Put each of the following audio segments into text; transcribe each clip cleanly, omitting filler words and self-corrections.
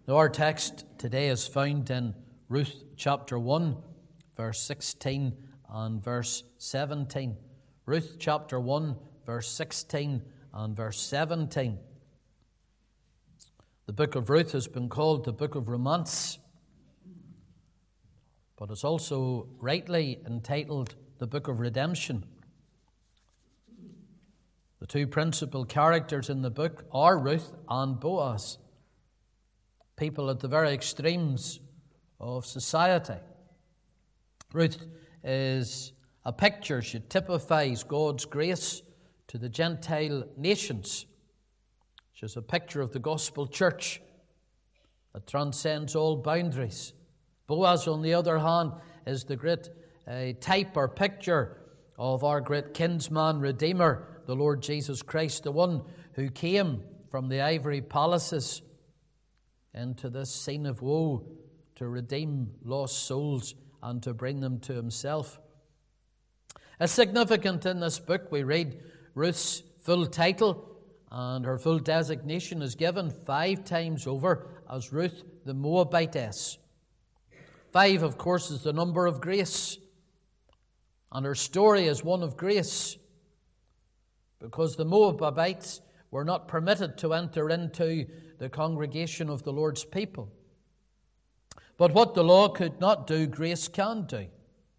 Now, our text today is found in Ruth chapter 1, verse 16 and verse 17. Ruth chapter 1, verse 16 and verse 17. The book of Ruth has been called the book of romance, but it's also rightly entitled the book of redemption. The two principal characters in the book are Ruth and Boaz, people at the very extremes of society. Ruth is a picture. She typifies God's grace to the Gentile nations. She's a picture of the gospel church that transcends all boundaries. Boaz, on the other hand, is the great type or picture of our great kinsman redeemer, the Lord Jesus Christ, the one who came from the ivory palaces into this scene of woe to redeem lost souls and to bring them to himself. As significant in this book, we read Ruth's full title, and her full designation is given 5 times over as Ruth the Moabitess. 5, of course, is the number of grace, and her story is one of grace, because the Moabites were not permitted to enter into the congregation of the Lord's people. But what the law could not do, grace can do.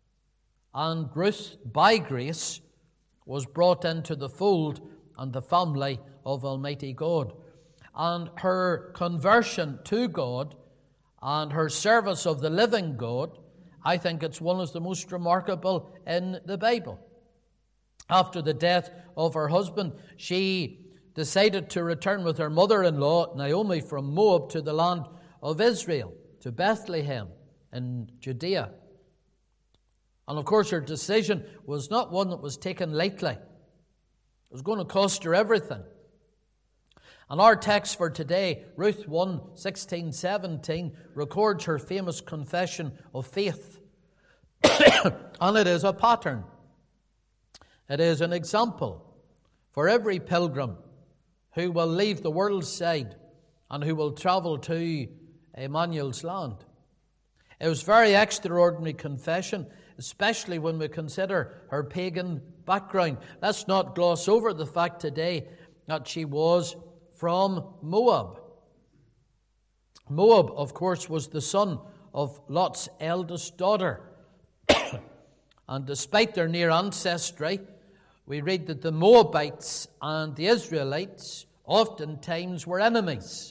And Ruth, by grace, was brought into the fold and the family of Almighty God. And her conversion to God and her service of the living God, I think it's one of the most remarkable in the Bible. After the death of her husband, she decided to return with her mother-in-law, Naomi, from Moab to the land of Israel, to Bethlehem in Judea. And of course, her decision was not one that was taken lightly. It was going to cost her everything. And our text for today, Ruth 1, 16, 17, records her famous confession of faith. And it is a pattern. It is an example for every pilgrim who will leave the world's side and who will travel to Emmanuel's land. It was a very extraordinary confession, especially when we consider her pagan background. Let's not gloss over the fact today that she was from Moab. Moab, of course, was the son of Lot's eldest daughter. And despite their near ancestry, we read that the Moabites and the Israelites oftentimes were enemies.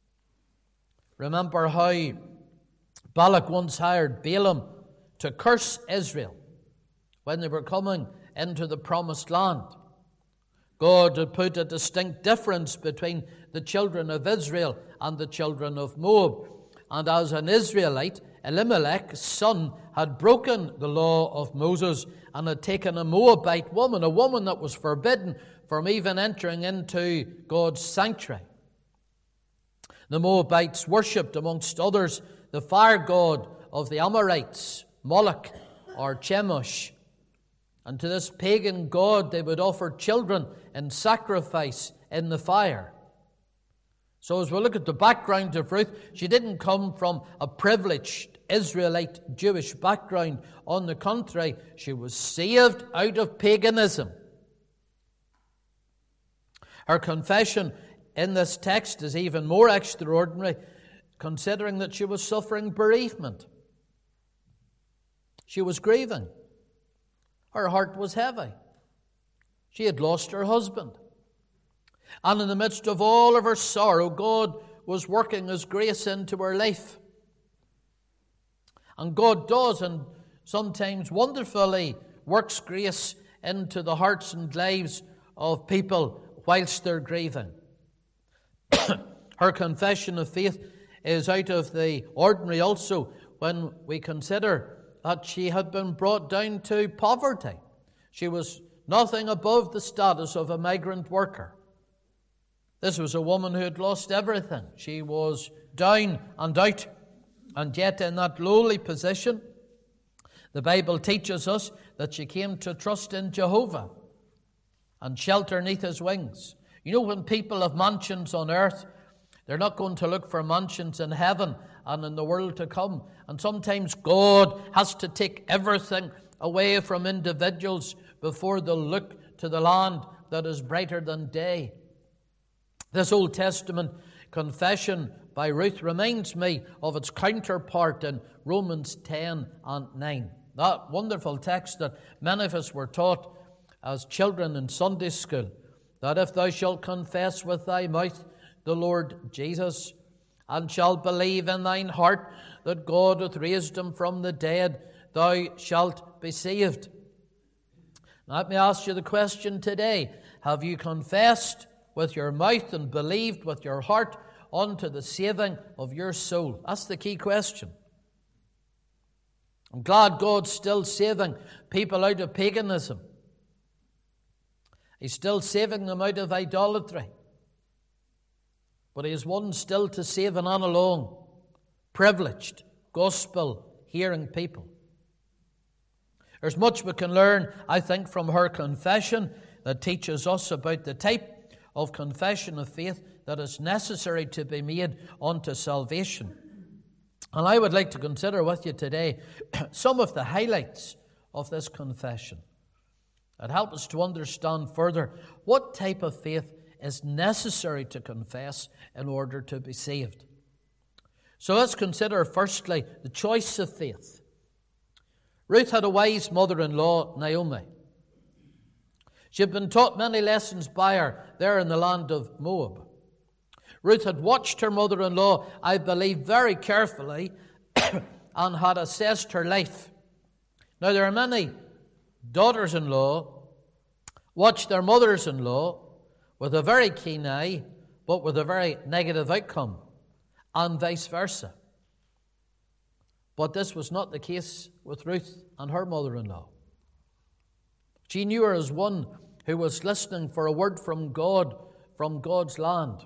Remember how Balak once hired Balaam to curse Israel when they were coming into the promised land. God had put a distinct difference between the children of Israel and the children of Moab. And as an Israelite, Elimelech's son had broken the law of Moses and had taken a Moabite woman, a woman that was forbidden from even entering into God's sanctuary. The Moabites worshipped, amongst others, the fire god of the Amorites, Moloch or Chemosh. And to this pagan god they would offer children in sacrifice in the fire. So as we look at the background of Ruth, she didn't come from a privileged Israelite Jewish background. On the contrary, she was saved out of paganism. Her confession in this text is even more extraordinary, considering that she was suffering bereavement. She was grieving. Her heart was heavy. She had lost her husband. And in the midst of all of her sorrow, God was working His grace into her life. And God does, and sometimes wonderfully, works grace into the hearts and lives of people whilst they're grieving. Her confession of faith is out of the ordinary also when we consider that she had been brought down to poverty. She was nothing above the status of a migrant worker. This was a woman who had lost everything. She was down and out. And yet in that lowly position, the Bible teaches us that she came to trust in Jehovah and shelter neath His wings. You know, when people have mansions on earth, They're not going to look for mansions in heaven and in the world to come. And sometimes God has to take everything away from individuals before they'll look to the land that is brighter than day. This Old Testament confession by Ruth reminds me of its counterpart in Romans 10 and 9. That wonderful text that many of us were taught as children in Sunday school, that if thou shalt confess with thy mouth the Lord Jesus, and shalt believe in thine heart that God hath raised him from the dead, thou shalt be saved. Now, let me ask you the question today. Have you confessed with your mouth and believed with your heart unto the saving of your soul? That's the key question. I'm glad God's still saving people out of paganism. He's still saving them out of idolatry. But He is one still to save and on alone, privileged, gospel-hearing people. There's much we can learn, I think, from her confession that teaches us about the type of confession of faith that is necessary to be made unto salvation. And I would like to consider with you today some of the highlights of this confession that help us to understand further what type of faith is necessary to confess in order to be saved. So let's consider firstly the choice of faith. Ruth had a wise mother-in-law, Naomi. She had been taught many lessons by her there in the land of Moab. Ruth had watched her mother-in-law, I believe, very carefully and had assessed her life. Now, there are many daughters-in-law watch their mothers-in-law with a very keen eye, but with a very negative outcome, and vice versa. But this was not the case with Ruth and her mother-in-law. She knew her as one who was listening for a word from God, from God's land.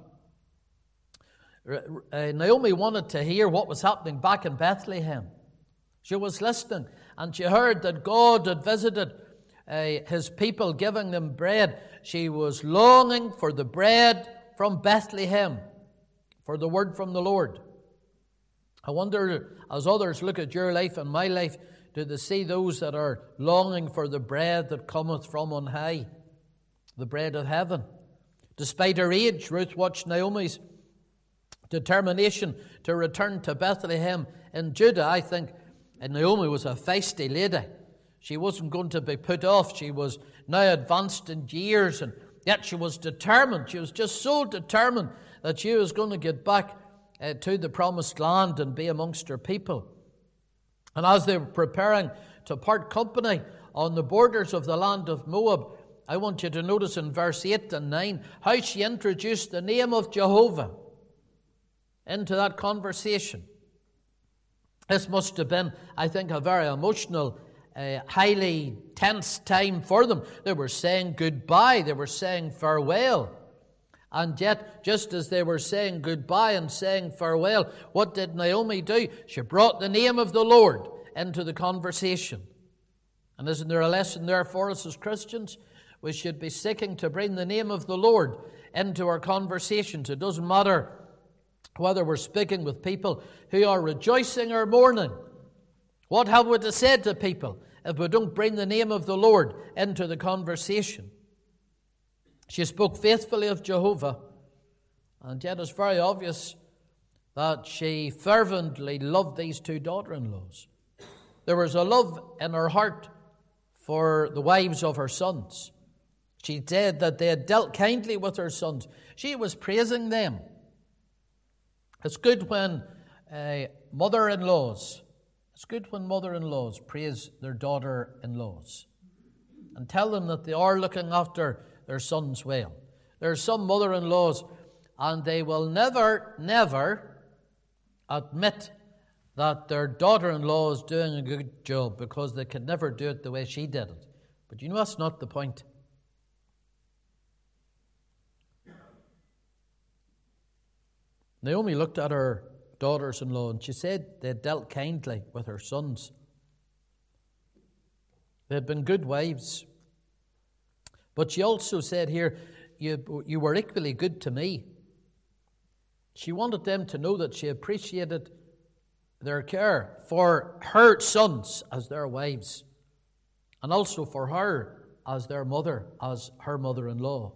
Naomi wanted to hear what was happening back in Bethlehem. She was listening, and she heard that God had visited His people, giving them bread. She was longing for the bread from Bethlehem, for the word from the Lord. I wonder, as others look at your life and my life, do they see those that are longing for the bread that cometh from on high, the bread of heaven? Despite her age, Ruth watched Naomi's determination to return to Bethlehem in Judah. I think Naomi was a feisty lady. She wasn't going to be put off. She was now advanced in years, and yet she was determined. She was just so determined that she was going to get back to the promised land and be amongst her people. And as they were preparing to part company on the borders of the land of Moab, I want you to notice in verse 8 and 9 how she introduced the name of Jehovah into that conversation. This must have been, I think, a very emotional, highly tense time for them. They were saying goodbye. They were saying farewell. And yet, just as they were saying goodbye and saying farewell, what did Naomi do? She brought the name of the Lord into the conversation. And isn't there a lesson there for us as Christians? We should be seeking to bring the name of the Lord into our conversations. It doesn't matter whether we're speaking with people who are rejoicing or mourning. What have we to say to people if we don't bring the name of the Lord into the conversation? She spoke faithfully of Jehovah, and yet it's very obvious that she fervently loved these two daughter-in-laws. There was a love in her heart for the wives of her sons. She said that they had dealt kindly with her sons. She was praising them. It's good when mother-in-laws praise their daughter-in-laws and tell them that they are looking after their sons well. There are some mother-in-laws, and they will never admit that their daughter-in-law is doing a good job because they could never do it the way she did it. But you know that's not the point. Naomi looked at her daughters-in-law and she said they had dealt kindly with her sons. They had been good wives. But she also said here, you were equally good to me. She wanted them to know that she appreciated their care for her sons as their wives, and also for her as their mother, as her mother-in-law.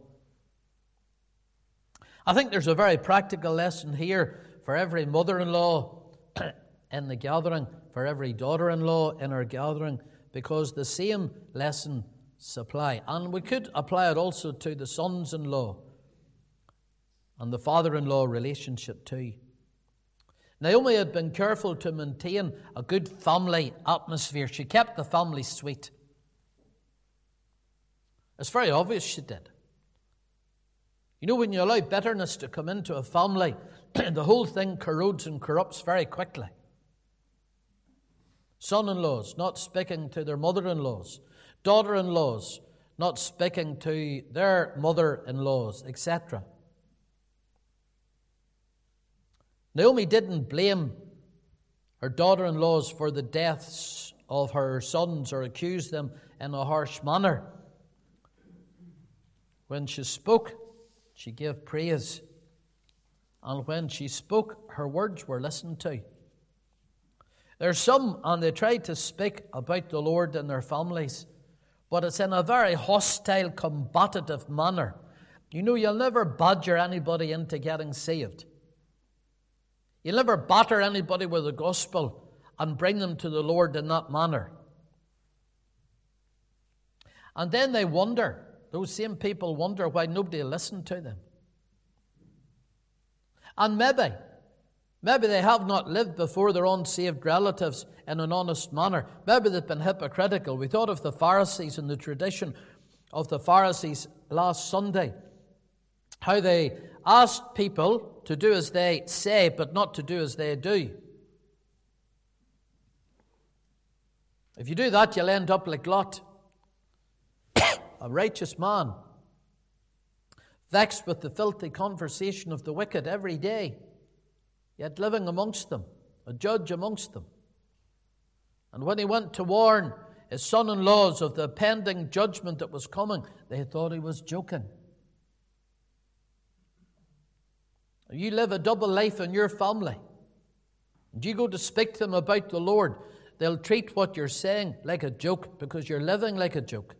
I think there's a very practical lesson here for every mother-in-law in the gathering, for every daughter-in-law in our gathering, because the same lesson apply. And we could apply it also to the sons-in-law and the father-in-law relationship too. Naomi had been careful to maintain a good family atmosphere. She kept the family sweet. It's very obvious she did. You know, when you allow bitterness to come into a family, the whole thing corrodes and corrupts very quickly. Son-in-laws not speaking to their mother-in-laws, daughter-in-laws not speaking to their mother-in-laws, etc. Naomi didn't blame her daughter-in-laws for the deaths of her sons or accuse them in a harsh manner. When she spoke, she gave praise. And when she spoke, her words were listened to. There's some, and they try to speak about the Lord in their families, but it's in a very hostile, combative manner. You know, you'll never badger anybody into getting saved. You'll never batter anybody with the gospel and bring them to the Lord in that manner. And then they wonder, those same people wonder why nobody will listen to them. And maybe they have not lived before their unsaved relatives in an honest manner. Maybe they've been hypocritical. We thought of the Pharisees and the tradition of the Pharisees last Sunday, how they asked people to do as they say, but not to do as they do. If you do that, you'll end up like Lot, a righteous man, vexed with the filthy conversation of the wicked every day, yet living amongst them, a judge amongst them. And when he went to warn his son-in-laws of the pending judgment that was coming, they thought he was joking. You live a double life in your family, and you go to speak to them about the Lord, they'll treat what you're saying like a joke because you're living like a joke.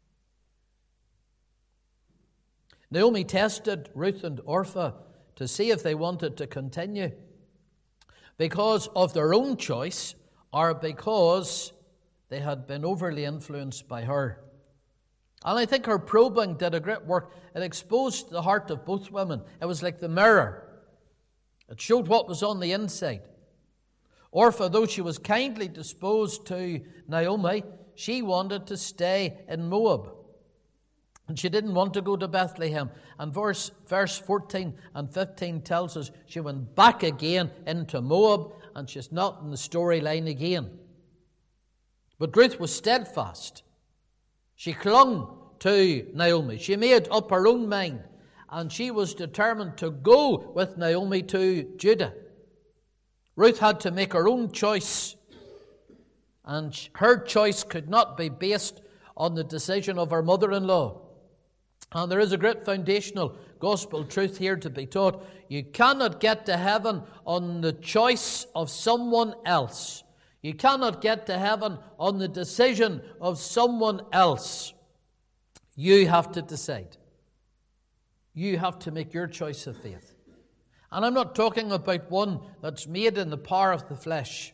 Naomi tested Ruth and Orpah to see if they wanted to continue because of their own choice or because they had been overly influenced by her. And I think her probing did a great work. It exposed the heart of both women. It was like the mirror. It showed what was on the inside. Orpah, though she was kindly disposed to Naomi, she wanted to stay in Moab. And she didn't want to go to Bethlehem. And verse 14 and 15 tells us she went back again into Moab, and she's not in the storyline again. But Ruth was steadfast. She clung to Naomi. She made up her own mind, and she was determined to go with Naomi to Judah. Ruth had to make her own choice, and her choice could not be based on the decision of her mother-in-law. And there is a great foundational gospel truth here to be taught. You cannot get to heaven on the choice of someone else. You cannot get to heaven on the decision of someone else. You have to decide. You have to make your choice of faith. And I'm not talking about one that's made in the power of the flesh,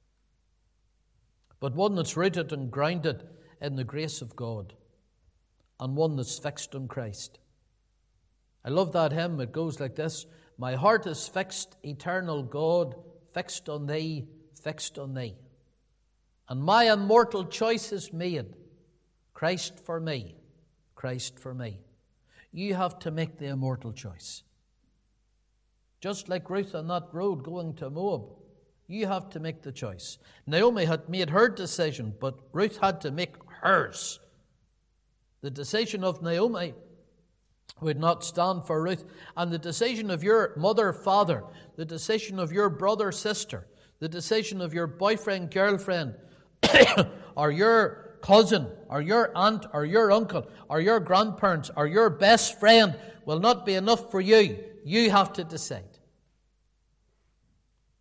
but one that's rooted and grounded in the grace of God, and one that's fixed on Christ. I love that hymn. It goes like this: my heart is fixed, eternal God, fixed on thee, fixed on thee. And my immortal choice is made, Christ for me, Christ for me. You have to make the immortal choice. Just like Ruth on that road going to Moab, you have to make the choice. Naomi had made her decision, but Ruth had to make hers. The decision of Naomi would not stand for Ruth, and the decision of your mother, father, the decision of your brother, sister, the decision of your boyfriend, girlfriend, or your cousin, or your aunt, or your uncle, or your grandparents, or your best friend will not be enough for you. You have to decide.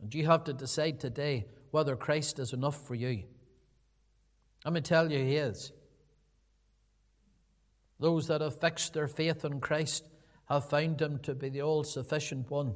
And you have to decide today whether Christ is enough for you. Let me tell you, He is. Those that have fixed their faith in Christ have found Him to be the all-sufficient one.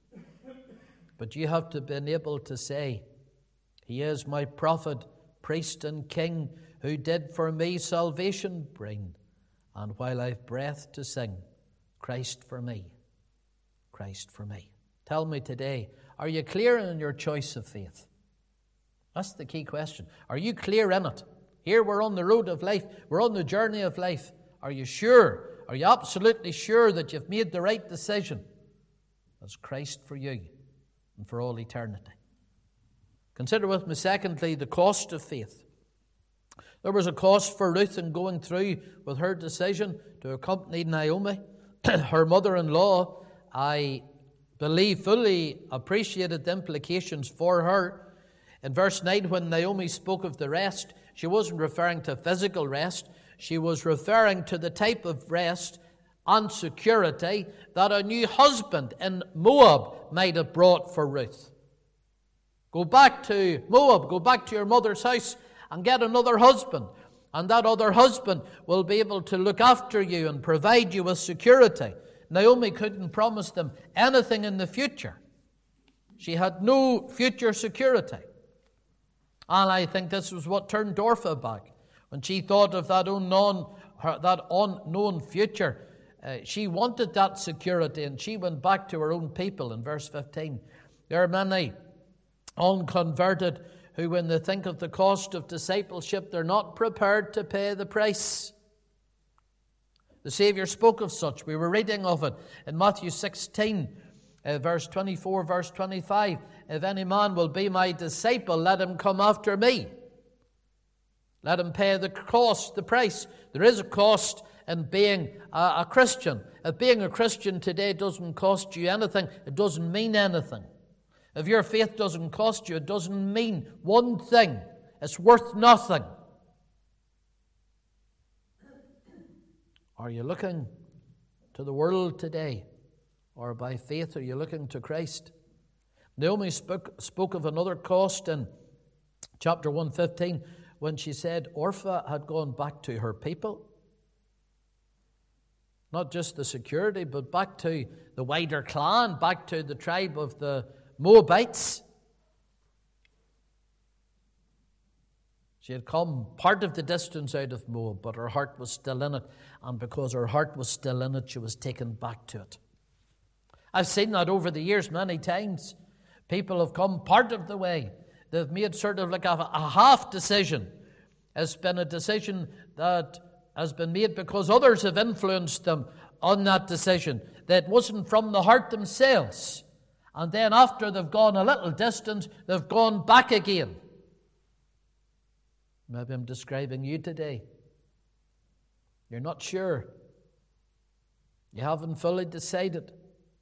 But you have to be able to say, He is my prophet, priest and king, who did for me salvation bring. And while I've breath to sing, Christ for me, Christ for me. Tell me today, are you clear in your choice of faith? That's the key question. Are you clear in it? Here we're on the road of life. We're on the journey of life. Are you sure? Are you absolutely sure that you've made the right decision? That's Christ for you and for all eternity. Consider with me, secondly, the cost of faith. There was a cost for Ruth in going through with her decision to accompany Naomi. Her mother-in-law, I believe, fully appreciated the implications for her. In verse 9, when Naomi spoke of the rest, she wasn't referring to physical rest. She was referring to the type of rest and security that a new husband in Moab might have brought for Ruth. Go back to Moab, go back to your mother's house and get another husband. And that other husband will be able to look after you and provide you with security. Naomi couldn't promise them anything in the future. She had no future security. And I think this was what turned Orpah back. When she thought of that unknown future, she wanted that security, and she went back to her own people in verse 15. There are many unconverted who, when they think of the cost of discipleship, they're not prepared to pay the price. The Savior spoke of such. We were reading of it in Matthew 16, verse 24, verse 25. If any man will be my disciple, let him come after me. Let him pay the cost, the price. There is a cost in being a Christian. If being a Christian today doesn't cost you anything, it doesn't mean anything. If your faith doesn't cost you, it doesn't mean one thing. It's worth nothing. Are you looking to the world today? Or by faith are you looking to Christ? Naomi spoke of another cost in chapter 1:15 when she said Orpah had gone back to her people. Not just the security, but back to the wider clan, back to the tribe of the Moabites. She had come part of the distance out of Moab, but her heart was still in it. And because her heart was still in it, she was taken back to it. I've seen that over the years many times. People have come part of the way. They've made sort of like a half decision. It's been a decision that has been made because others have influenced them on that decision. That wasn't from the heart themselves. And then after they've gone a little distance, they've gone back again. Maybe I'm describing you today. You're not sure. You haven't fully decided.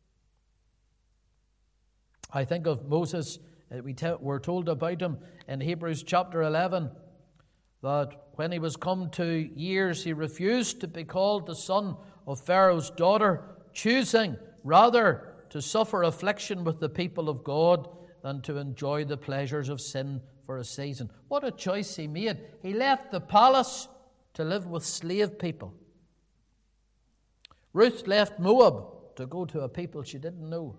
I think of Moses. We're told about him in Hebrews chapter 11 that when he was come to years, he refused to be called the son of Pharaoh's daughter, choosing rather to suffer affliction with the people of God than to enjoy the pleasures of sin for a season. What a choice he made. He left the palace to live with slave people. Ruth left Moab to go to a people she didn't know.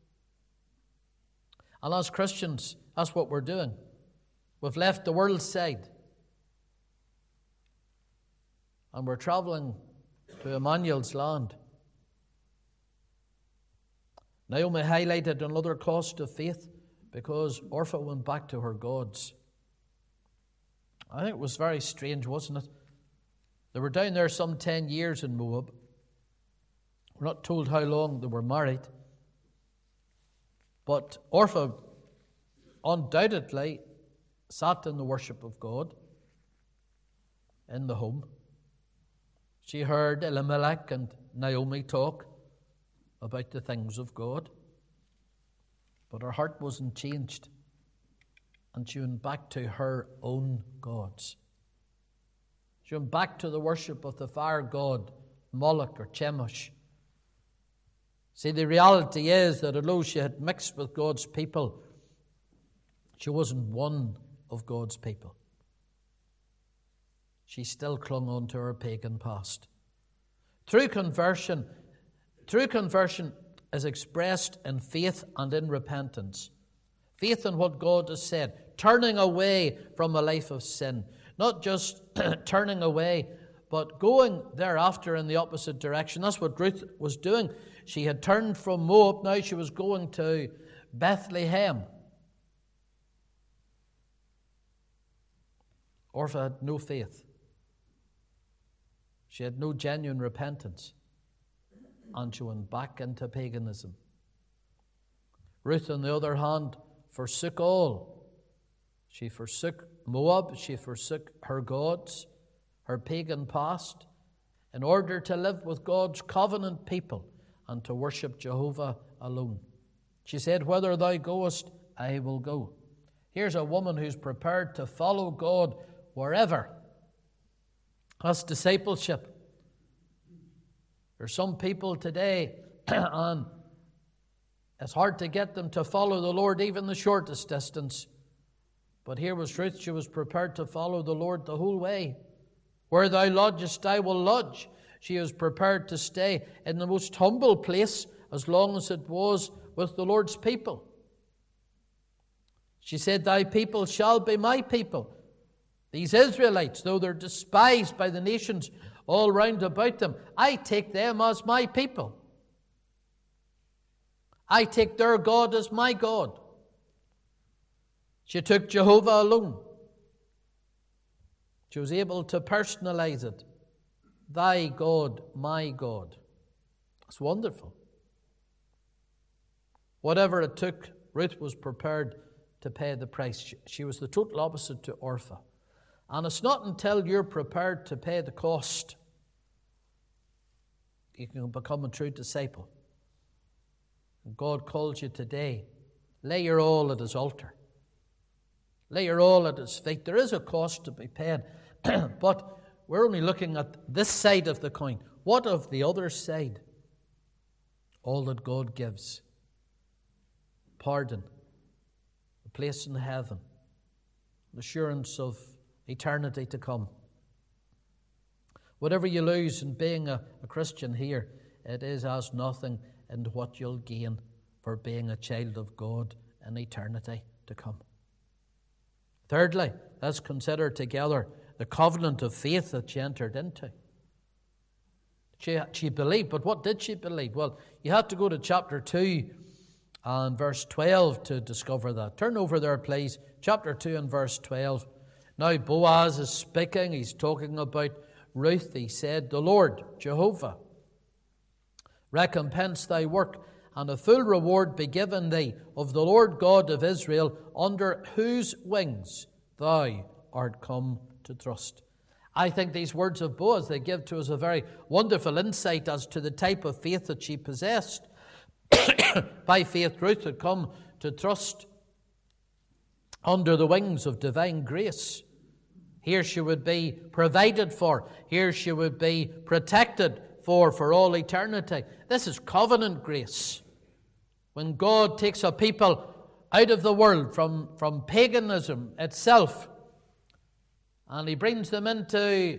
And as Christians, that's what we're doing. We've left the world's side. And we're traveling to Emmanuel's land. Naomi highlighted another cost of faith because Orpah went back to her gods. I think it was very strange, wasn't it? They were down there some 10 years in Moab. We're not told how long they were married. But Orpah undoubtedly sat in the worship of God in the home. She heard Elimelech and Naomi talk about the things of God. But her heart wasn't changed. And she went back to her own gods. She went back to the worship of the fire god, Moloch or Chemosh. See, the reality is that although she had mixed with God's people, She wasn't one of God's people. She still clung on to her pagan past. True conversion is expressed in faith and in repentance. Faith in what God has said, turning away from a life of sin. Not just turning away, but going thereafter in the opposite direction. That's what Ruth was doing. She had turned from Moab, now she was going to Bethlehem. Orpha had no faith. She had no genuine repentance. And she went back into paganism. Ruth, on the other hand, forsook all. She forsook Moab. She forsook her gods, her pagan past, in order to live with God's covenant people and to worship Jehovah alone. She said, "Whither thou goest, I will go." Here's a woman who's prepared to follow God wherever. That's discipleship. There's some people today, and it's hard to get them to follow the Lord even the shortest distance. But here was Ruth. She was prepared to follow the Lord the whole way. Where thou lodgest, I will lodge. She was prepared to stay in the most humble place as long as it was with the Lord's people. She said, "Thy people shall be my people." These Israelites, though they're despised by the nations all round about them, I take them as my people. I take their God as my God. She took Jehovah alone. She was able to personalize it. Thy God, my God. It's wonderful. Whatever it took, Ruth was prepared to pay the price. She was the total opposite to Orpha. And it's not until you're prepared to pay the cost you can become a true disciple. And God calls you today. Lay your all at His altar. Lay your all at His feet. There is a cost to be paid, but we're only looking at this side of the coin. What of the other side? All that God gives. Pardon, a place in heaven, the assurance of eternity to come. Whatever you lose in being a Christian here, it is as nothing in what you'll gain for being a child of God in eternity to come. Thirdly, let's consider together the covenant of faith that she entered into. She believed, but what did she believe? Well, you have to go to chapter 2 and verse 12 to discover that. Turn over there, please. Chapter 2 and verse 12. Now Boaz is speaking. He's talking about Ruth. He said, "The Lord, Jehovah, recompense thy work, and a full reward be given thee of the Lord God of Israel, under whose wings thou art come to trust." I think these words of Boaz, they give to us a very wonderful insight as to the type of faith that she possessed. By faith, Ruth had come to trust under the wings of divine grace. Here she would be provided for. Here she would be protected for all eternity. This is covenant grace. When God takes a people out of the world, from paganism itself, and He brings them into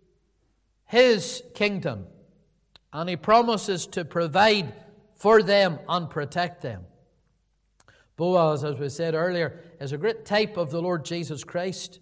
His kingdom, and He promises to provide for them and protect them. Boaz, as we said earlier, is a great type of the Lord Jesus Christ.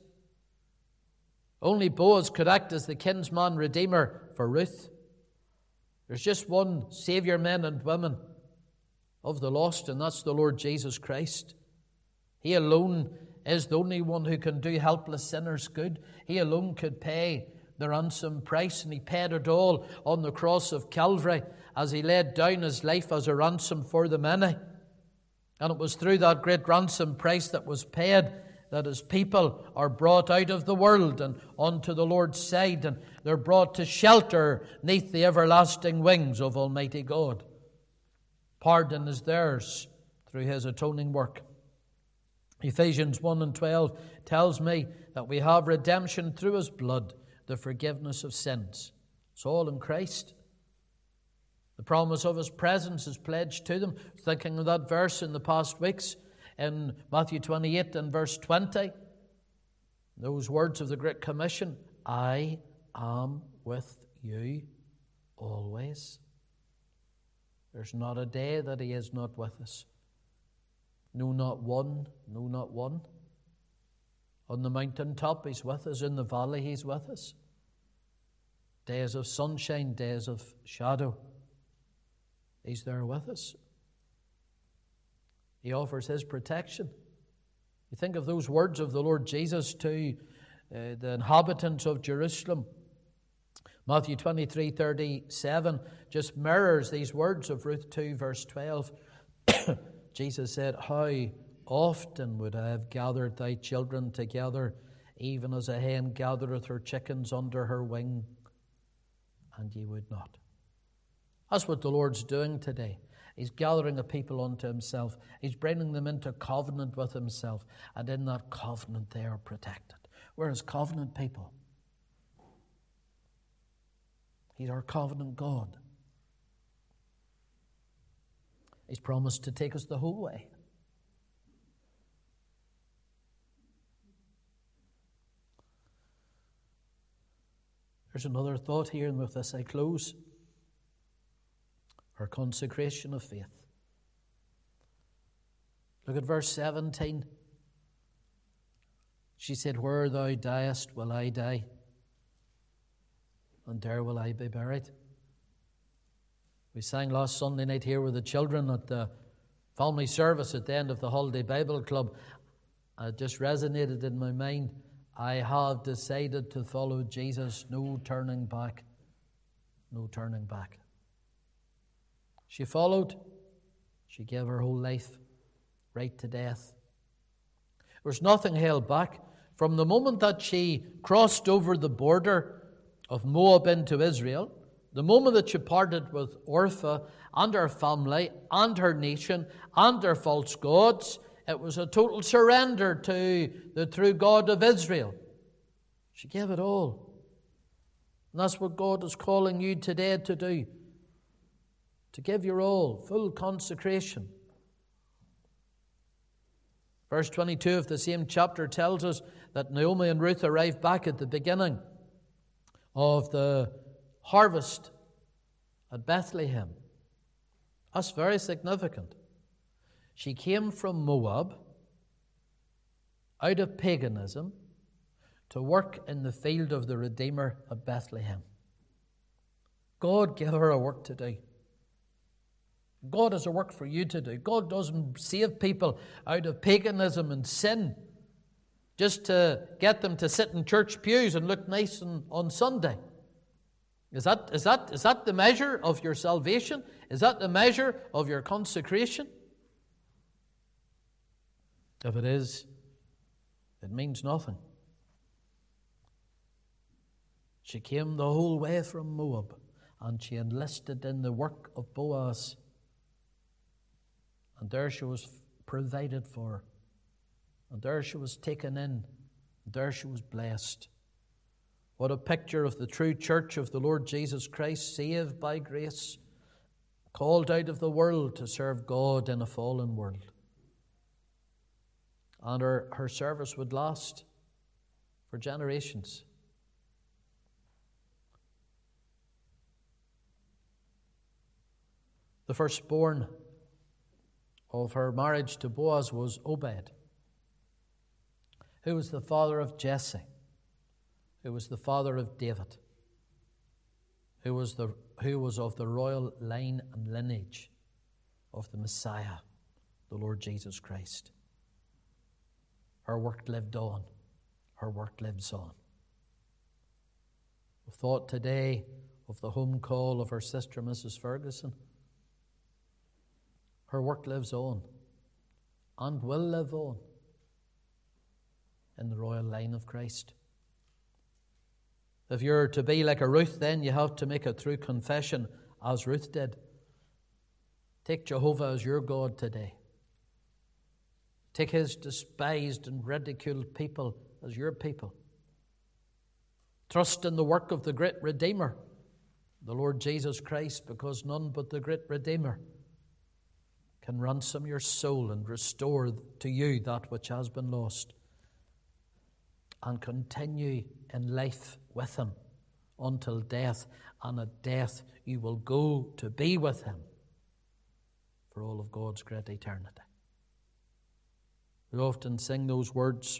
Only Boaz could act as the kinsman redeemer for Ruth. There's just one Savior, men and women of the lost, and that's the Lord Jesus Christ. He alone is the only one who can do helpless sinners good. He alone could pay the ransom price, and He paid it all on the cross of Calvary as He laid down His life as a ransom for the many. And it was through that great ransom price that was paid that His people are brought out of the world and onto the Lord's side, and they're brought to shelter neath the everlasting wings of Almighty God. Pardon is theirs through His atoning work. Ephesians 1 and 12 tells me that we have redemption through His blood, the forgiveness of sins. It's all in Christ. The promise of His presence is pledged to them. Thinking of that verse in the past weeks, in Matthew 28 and verse 20. Those words of the Great Commission, I am with you always. There's not a day that he is not with us. No, not one. No, not one. On the mountaintop, he's with us. In the valley, he's with us. Days of sunshine, days of shadow, he's there with us. He offers his protection. You think of those words of the Lord Jesus to the inhabitants of Jerusalem. Matthew 23:37 just mirrors these words of Ruth 2, verse 12. Jesus said, how often would I have gathered thy children together, even as a hen gathereth her chickens under her wing, and ye would not. That's what the Lord's doing today. He's gathering a people unto himself. He's bringing them into covenant with himself. And in that covenant, they are protected. We're his covenant people. He's our covenant God. He's promised to take us the whole way. There's another thought here, and with this I close. Her consecration of faith. Look at verse 17. She said, where thou diest will I die, and there will I be buried. We sang last Sunday night here with the children at the family service at the end of the Holiday Bible Club. It just resonated in my mind. I have decided to follow Jesus. No turning back. No turning back. She followed. She gave her whole life right to death. There was nothing held back. From the moment that she crossed over the border of Moab into Israel, the moment that she parted with Orpah and her family and her nation and their false gods, it was a total surrender to the true God of Israel. She gave it all. And that's what God is calling you today to do. To give your all, full consecration. Verse 22 of the same chapter tells us that Naomi and Ruth arrived back at the beginning of the harvest at Bethlehem. That's very significant. She came from Moab, out of paganism, to work in the field of the Redeemer at Bethlehem. God gave her a work to do. God has a work for you to do. God doesn't save people out of paganism and sin just to get them to sit in church pews and look nice on Sunday. Is that the measure of your salvation? Is that the measure of your consecration? If it is, it means nothing. She came the whole way from Moab, and she enlisted in the work of Boaz. And there she was provided for. And there she was taken in. And there she was blessed. What a picture of the true church of the Lord Jesus Christ, saved by grace, called out of the world to serve God in a fallen world. And her service would last for generations. The firstborn of her marriage to Boaz was Obed, who was the father of Jesse, who was the father of David, who was of the royal line and lineage of the Messiah, the Lord Jesus Christ. Her work lived on. Her work lives on. We've thought today of the home call of her sister, Mrs. Ferguson. Her work lives on and will live on in the royal line of Christ. If you're to be like a Ruth, then you have to make it through confession as Ruth did. Take Jehovah as your God today. Take his despised and ridiculed people as your people. Trust in the work of the great Redeemer, the Lord Jesus Christ, because none but the great Redeemer can ransom your soul and restore to you that which has been lost, and continue in life with him until death, and at death you will go to be with him for all of God's great eternity. We often sing those words,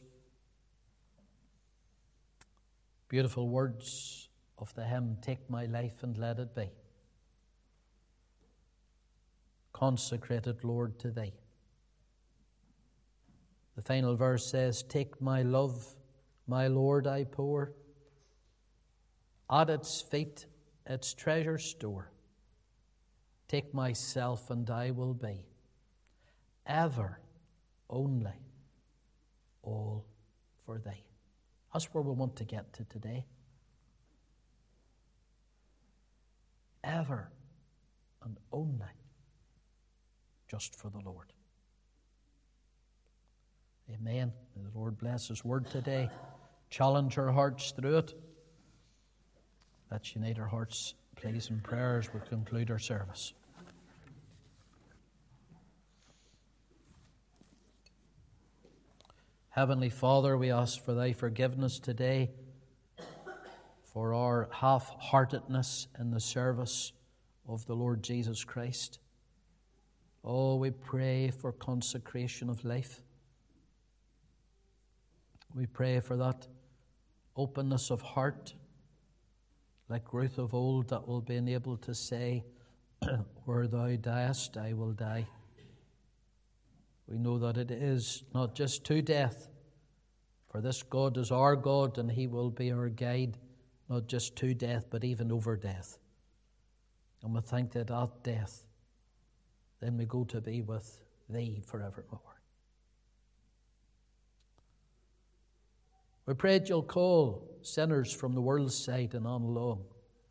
beautiful words of the hymn, "Take my life and let it be. Consecrated, Lord, to thee." The final verse says, "Take my love, my Lord, I pour. At its feet its treasure store. Take myself and I will be ever, only, all for thee." That's where we want to get to today. Ever and only just for the Lord. Amen. May the Lord bless his word today. Challenge our hearts through it. Let's unite our hearts, please, in prayer as we conclude our service. Heavenly Father, we ask for thy forgiveness today for our half-heartedness in the service of the Lord Jesus Christ. Oh, we pray for consecration of life. We pray for that openness of heart, like Ruth of old, that will be enabled to say, "Where thou diest, I will die." We know that it is not just to death, for this God is our God, and he will be our guide, not just to death, but even over death. And we thank that at death, then we go to be with thee forevermore. We pray that you'll call sinners from the world's sight and on along.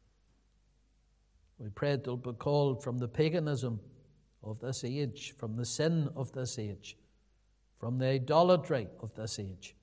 We pray that they'll be called from the paganism of this age, from the sin of this age, from the idolatry of this age.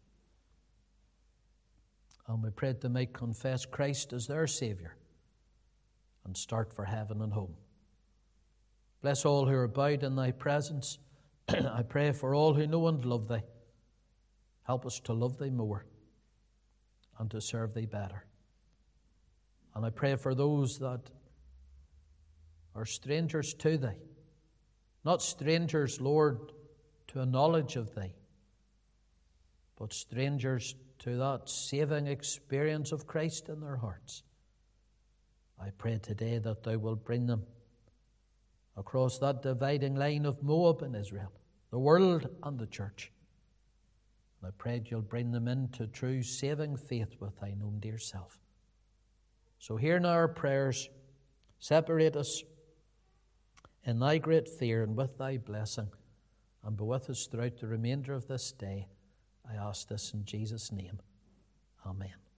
And we pray that they might confess Christ as their Saviour and start for heaven and home. Bless all who are bowed in thy presence. I pray for all who know and love thee. Help us to love thee more and to serve thee better. And I pray for those that are strangers to thee, not strangers, Lord, to a knowledge of thee, but strangers to that saving experience of Christ in their hearts. I pray today that thou wilt bring them across that dividing line of Moab and Israel, the world and the church. And I pray you'll bring them into true saving faith with thine own dear self. So hear now our prayers. Separate us in thy great fear and with thy blessing, and be with us throughout the remainder of this day. I ask this in Jesus' name. Amen.